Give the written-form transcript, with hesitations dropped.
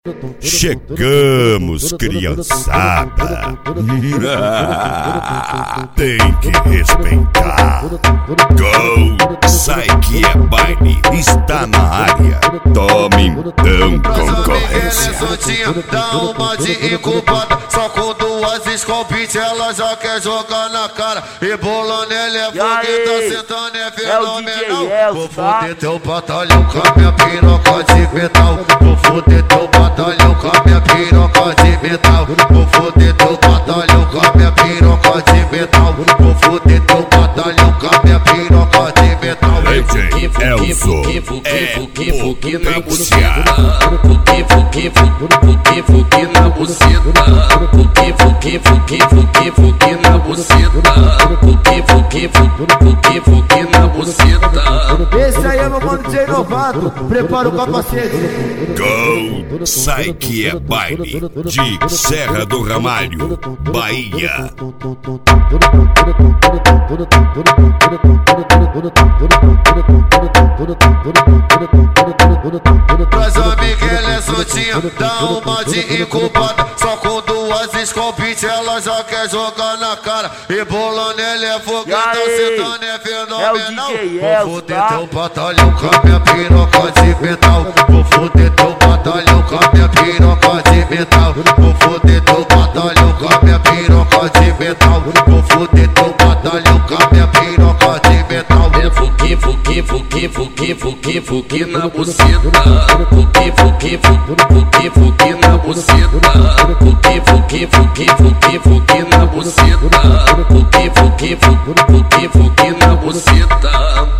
Chegamos, criançada. Tem que respeitar. Go, sai que é baile, está na área. Tome então, concorrência. Dá uma de incubada, só com duas escopite ela já quer jogar na cara. Rebolando ele é fogueta, sentando é fenomenal. Vou foder teu batalhão com a minha piroca de metal. Vou foder teu batalhão com a minha piroca de metal. Vou foder teu batalhão com a minha piroca de metal. Vou foder teu batalhão com a minha piroca de metal. Elzo é fuki na buceta, fuki na buceta, fuki na buceta, fuki na buceta. Esse aí é meu mano DJ Novato, prepara o capacete. Go, sai que é baile, de Serra do Ramalho, Bahia. Traz a Miguel é soltinha, dá uma de incubada, só com duas escopite ela já quer jogar na cara. Rebolando ele é fogueta, sentando é fenomenal. Vou foder teu batalhão com a minha piroca de metal. Vou foder teu batalhão com a minha piroca de metal. Vou foder teu batalhão com a minha piroca de metal. Vou foder teu batalhão com a minha piroca de metal. É fuki na buceta, fuki na buceta, fuki na buceta, fuki na buceta.